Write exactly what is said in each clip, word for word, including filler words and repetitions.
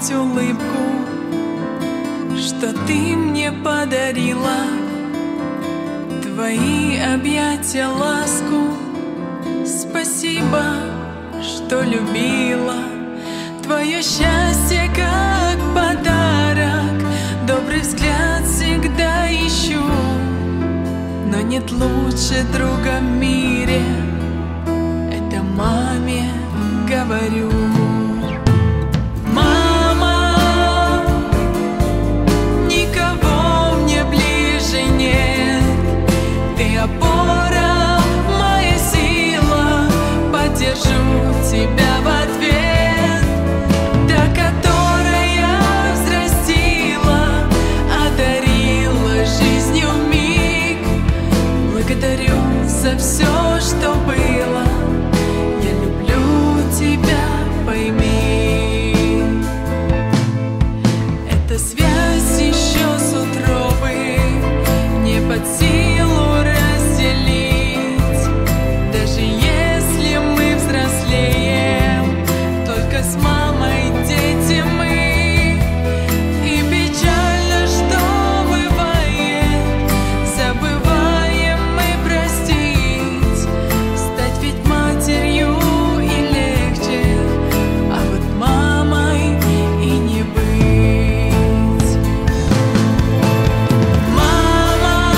забыть улыбку, что ты мне подарила, твои объятия, ласку. Спасибо, что любила, твое счастье как подарок. Добрый взгляд всегда ищу, но нет лучше друга в мире. Это маме говорю. Мама, никого мне ближе нет. Ты опора, моя сила, поддержу тебя в ответ, та, которая взрастила, одарила жизнью миг. Благодарю за все, что было. Я люблю тебя, пойми. Эта связь еще с утробы, не под силу разделить. Даже если мы взрослеем, только с мамой дети мы. И печально, что бывает, забываем мы простить. Стать ведь матерью и легче, а вот мамой и не быть. Мама,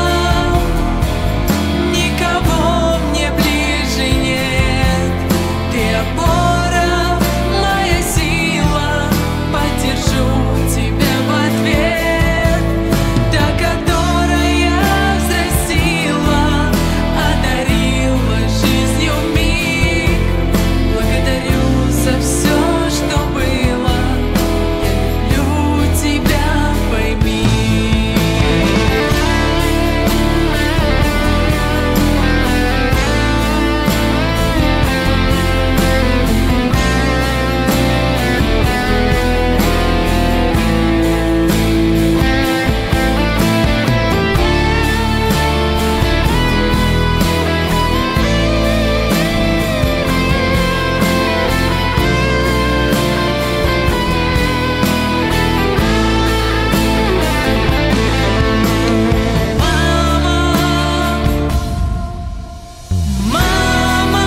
никого мне ближе нет. Ты опора, моя сила, поддержу тебя в ответ, та, которая взрастила, одарила жизнью миг. Благодарю за все, что было. Я люблю тебя, пойми. Мама,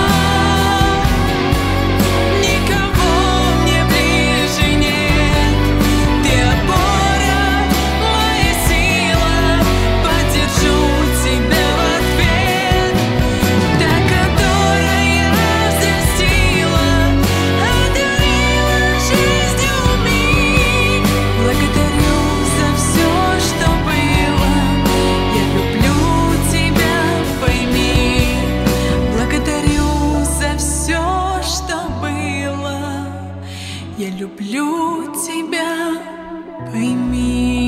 никого мне ближе нет. Ты опора, моя сила, поддержу тебя в ответ, та, которая взрастила, одарила жизнью миг. Благодарю за все, что было. Я люблю тебя, пойми. Благодарю за все, что было. Я люблю тебя, пойми.